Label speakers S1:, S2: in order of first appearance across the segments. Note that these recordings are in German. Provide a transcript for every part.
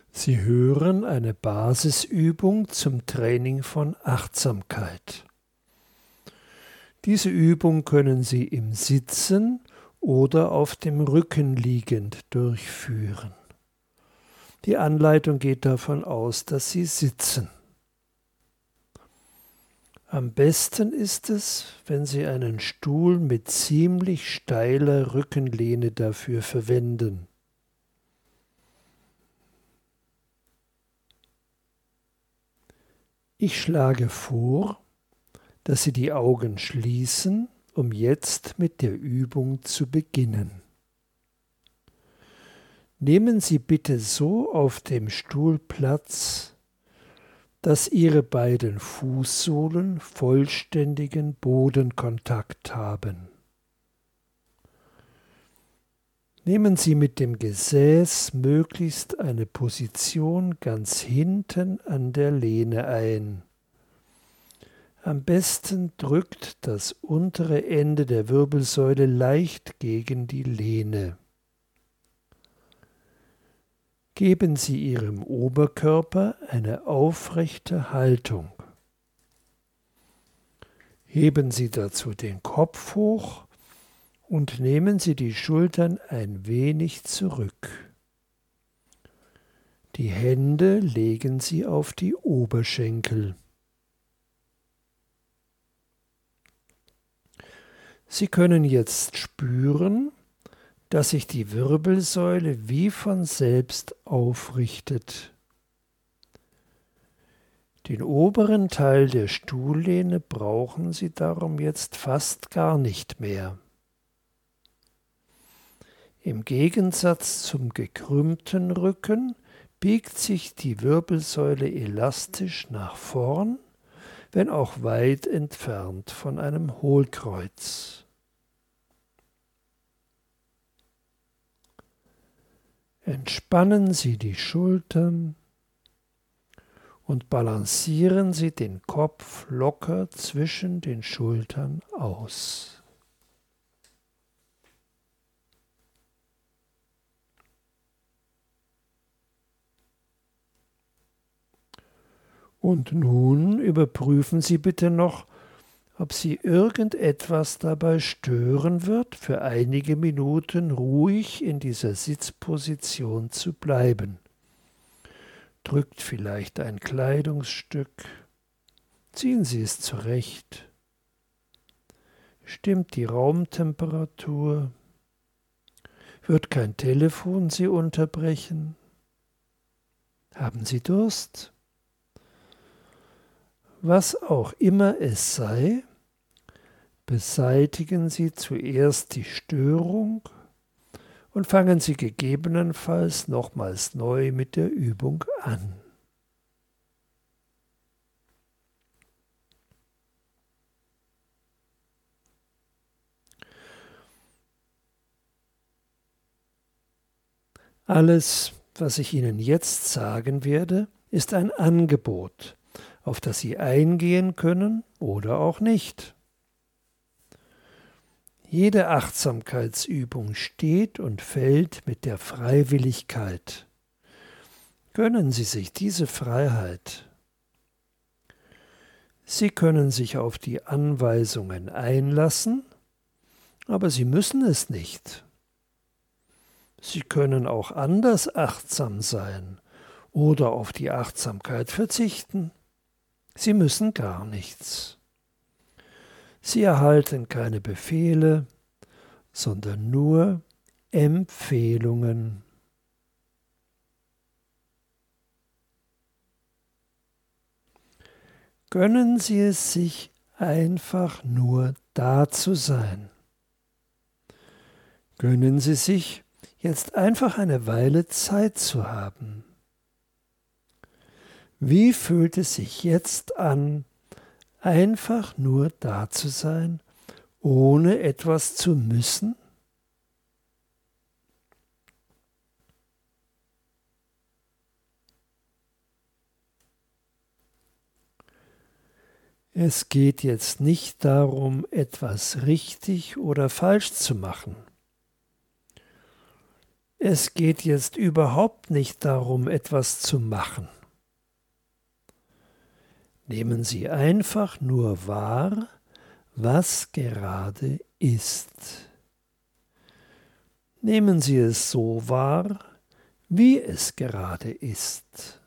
S1: Sie hören eine Basisübung zum Training von Achtsamkeit. Diese Übung können Sie im Sitzen oder auf dem Rücken liegend durchführen. Die Anleitung geht davon aus, dass Sie sitzen. Am besten ist es, wenn Sie einen Stuhl mit ziemlich steiler Rückenlehne dafür verwenden. Ich schlage vor, dass Sie die Augen schließen, um jetzt mit der Übung zu beginnen. Nehmen Sie bitte so auf dem Stuhl Platz, dass Ihre beiden Fußsohlen vollständigen Bodenkontakt haben. Nehmen Sie mit dem Gesäß möglichst eine Position ganz hinten an der Lehne ein. Am besten drückt das untere Ende der Wirbelsäule leicht gegen die Lehne. Geben Sie Ihrem Oberkörper eine aufrechte Haltung. Heben Sie dazu den Kopf hoch und nehmen Sie die Schultern ein wenig zurück. Die Hände legen Sie auf die Oberschenkel. Sie können jetzt spüren, dass sich die Wirbelsäule wie von selbst aufrichtet. Den oberen Teil der Stuhllehne brauchen Sie darum jetzt fast gar nicht mehr. Im Gegensatz zum gekrümmten Rücken biegt sich die Wirbelsäule elastisch nach vorn, wenn auch weit entfernt von einem Hohlkreuz. Entspannen Sie die Schultern und balancieren Sie den Kopf locker zwischen den Schultern aus. Und nun überprüfen Sie bitte noch, ob Sie irgendetwas dabei stören wird, für einige Minuten ruhig in dieser Sitzposition zu bleiben. Drückt vielleicht ein Kleidungsstück, ziehen Sie es zurecht, stimmt die Raumtemperatur, wird kein Telefon Sie unterbrechen, haben Sie Durst? Was auch immer es sei, beseitigen Sie zuerst die Störung und fangen Sie gegebenenfalls nochmals neu mit der Übung an. Alles, was ich Ihnen jetzt sagen werde, ist ein Angebot, auf das Sie eingehen können oder auch nicht. Jede Achtsamkeitsübung steht und fällt mit der Freiwilligkeit. Gönnen Sie sich diese Freiheit. Sie können sich auf die Anweisungen einlassen, aber Sie müssen es nicht. Sie können auch anders achtsam sein oder auf die Achtsamkeit verzichten. Sie müssen gar nichts. Sie erhalten keine Befehle, sondern nur Empfehlungen. Gönnen Sie es sich, einfach nur da zu sein. Gönnen Sie sich, jetzt einfach eine Weile Zeit zu haben. Wie fühlt es sich jetzt an, einfach nur da zu sein, ohne etwas zu müssen? Es geht jetzt nicht darum, etwas richtig oder falsch zu machen. Es geht jetzt überhaupt nicht darum, etwas zu machen. Nehmen Sie einfach nur wahr, was gerade ist. Nehmen Sie es so wahr, wie es gerade ist.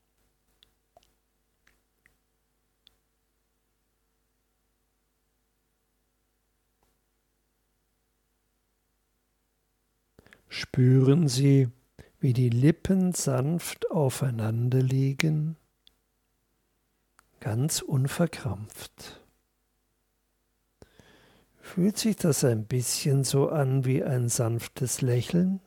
S1: Spüren Sie, wie die Lippen sanft aufeinander liegen, ganz unverkrampft. Fühlt sich das ein bisschen so an wie ein sanftes Lächeln?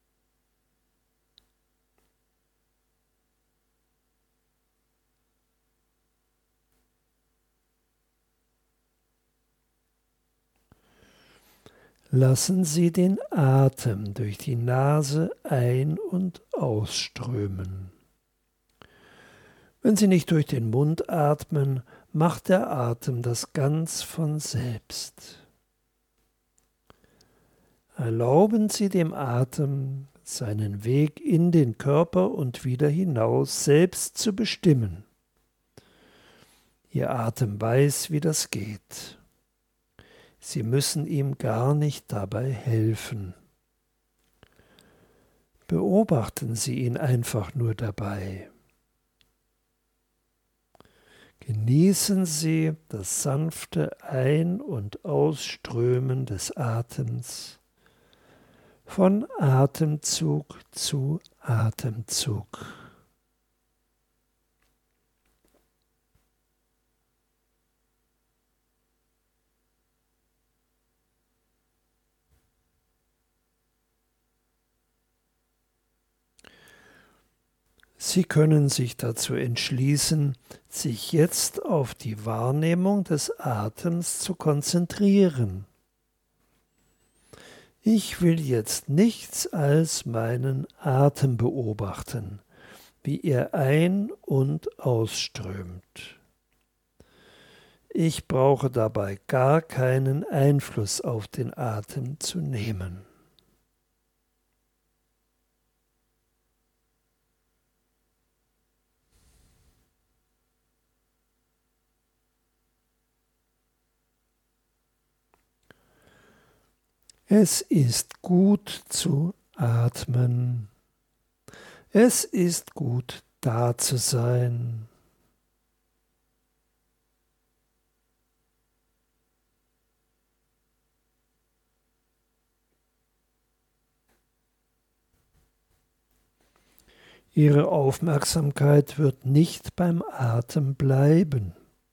S1: Lassen Sie den Atem durch die Nase ein- und ausströmen. Wenn Sie nicht durch den Mund atmen, macht der Atem das ganz von selbst. Erlauben Sie dem Atem, seinen Weg in den Körper und wieder hinaus selbst zu bestimmen. Ihr Atem weiß, wie das geht. Sie müssen ihm gar nicht dabei helfen. Beobachten Sie ihn einfach nur dabei. Genießen Sie das sanfte Ein- und Ausströmen des Atems von Atemzug zu Atemzug. Sie können sich dazu entschließen, sich jetzt auf die Wahrnehmung des Atems zu konzentrieren. Ich will jetzt nichts als meinen Atem beobachten, wie er ein- und ausströmt. Ich brauche dabei gar keinen Einfluss auf den Atem zu nehmen. Es ist gut zu atmen. Es ist gut da zu sein. Ihre Aufmerksamkeit wird nicht beim Atem bleiben.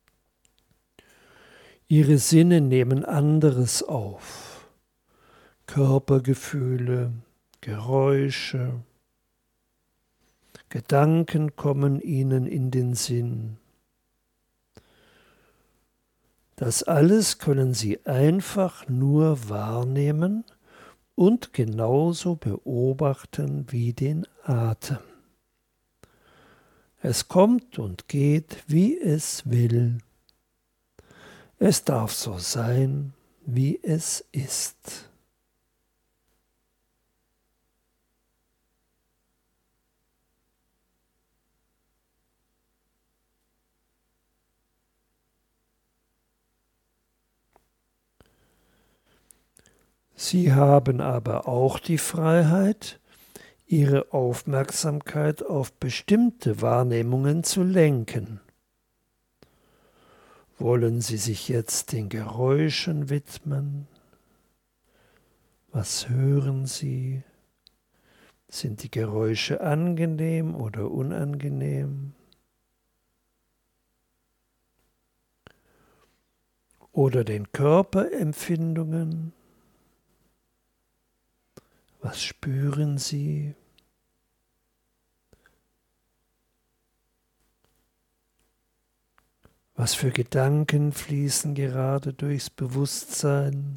S1: Ihre Sinne nehmen anderes auf. Körpergefühle, Geräusche, Gedanken kommen ihnen in den Sinn. Das alles können Sie einfach nur wahrnehmen und genauso beobachten wie den Atem. Es kommt und geht, wie es will. Es darf so sein, wie es ist. Sie haben aber auch die Freiheit, Ihre Aufmerksamkeit auf bestimmte Wahrnehmungen zu lenken. Wollen Sie sich jetzt den Geräuschen widmen? Was hören Sie? Sind die Geräusche angenehm oder unangenehm? Oder den Körperempfindungen? Was spüren Sie? Was für Gedanken fließen gerade durchs Bewusstsein?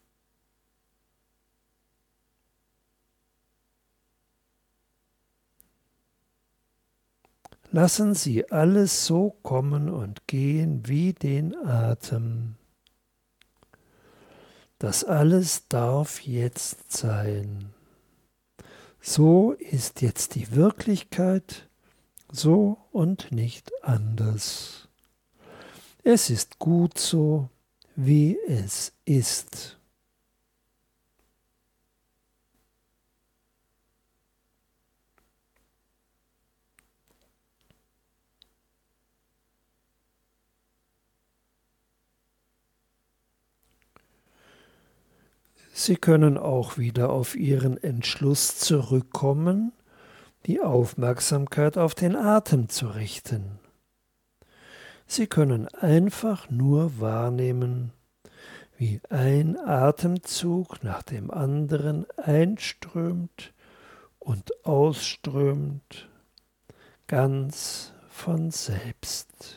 S1: Lassen Sie alles so kommen und gehen wie den Atem. Das alles darf jetzt sein. So ist jetzt die Wirklichkeit, so und nicht anders. Es ist gut so, wie es ist. Sie können auch wieder auf Ihren Entschluss zurückkommen, die Aufmerksamkeit auf den Atem zu richten. Sie können einfach nur wahrnehmen, wie ein Atemzug nach dem anderen einströmt und ausströmt, ganz von selbst.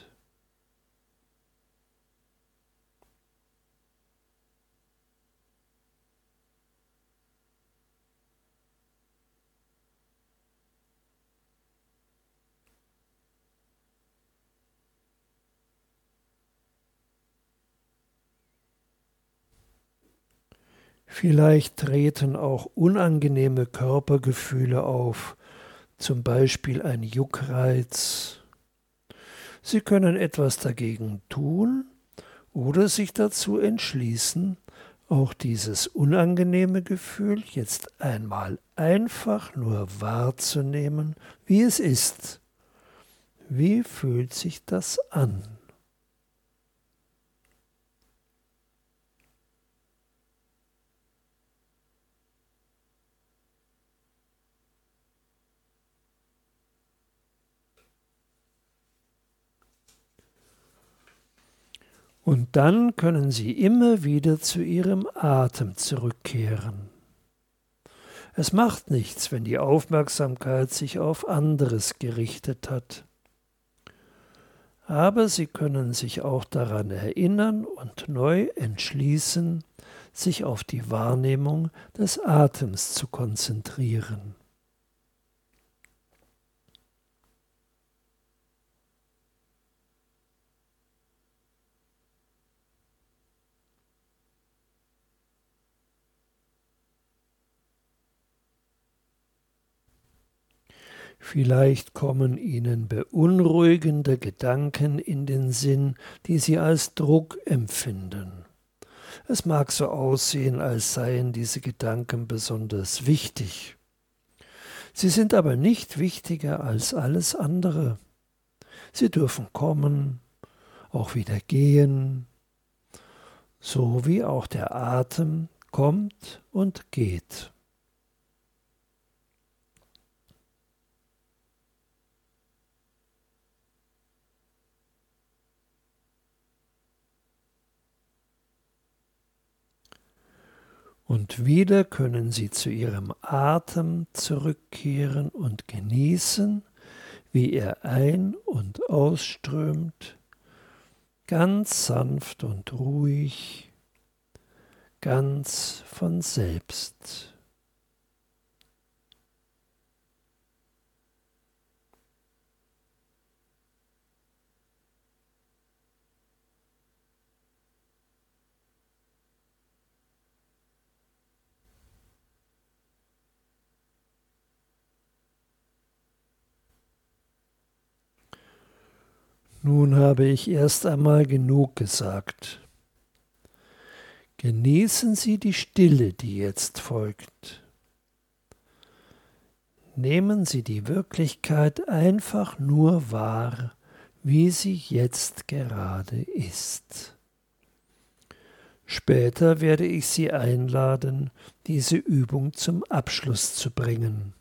S1: Vielleicht treten auch unangenehme Körpergefühle auf, zum Beispiel ein Juckreiz. Sie können etwas dagegen tun oder sich dazu entschließen, auch dieses unangenehme Gefühl jetzt einmal einfach nur wahrzunehmen, wie es ist. Wie fühlt sich das an? Und dann können Sie immer wieder zu Ihrem Atem zurückkehren. Es macht nichts, wenn die Aufmerksamkeit sich auf anderes gerichtet hat. Aber Sie können sich auch daran erinnern und neu entschließen, sich auf die Wahrnehmung des Atems zu konzentrieren. Vielleicht kommen Ihnen beunruhigende Gedanken in den Sinn, die Sie als Druck empfinden. Es mag so aussehen, als seien diese Gedanken besonders wichtig. Sie sind aber nicht wichtiger als alles andere. Sie dürfen kommen, auch wieder gehen, so wie auch der Atem kommt und geht. Und wieder können Sie zu Ihrem Atem zurückkehren und genießen, wie er ein- und ausströmt, ganz sanft und ruhig, ganz von selbst. Nun habe ich erst einmal genug gesagt. Genießen Sie die Stille, die jetzt folgt. Nehmen Sie die Wirklichkeit einfach nur wahr, wie sie jetzt gerade ist. Später werde ich Sie einladen, diese Übung zum Abschluss zu bringen.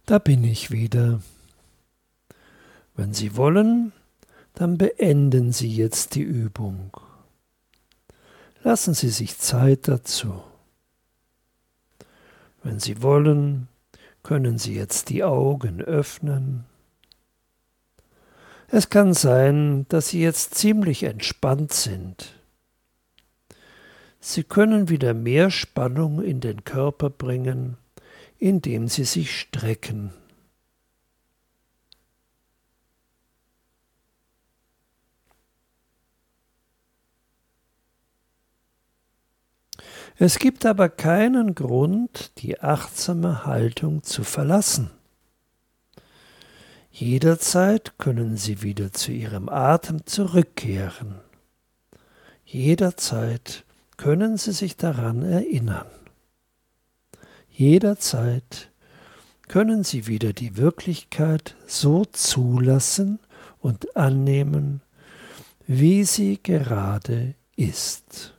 S1: Da bin ich wieder. Wenn Sie wollen, dann beenden Sie jetzt die Übung. Lassen Sie sich Zeit dazu. Wenn Sie wollen, können Sie jetzt die Augen öffnen. Es kann sein, dass Sie jetzt ziemlich entspannt sind. Sie können wieder mehr Spannung in den Körper bringen, indem Sie sich strecken. Es gibt aber keinen Grund, die achtsame Haltung zu verlassen. Jederzeit können Sie wieder zu Ihrem Atem zurückkehren. Jederzeit können Sie sich daran erinnern. Jederzeit können Sie wieder die Wirklichkeit so zulassen und annehmen, wie sie gerade ist.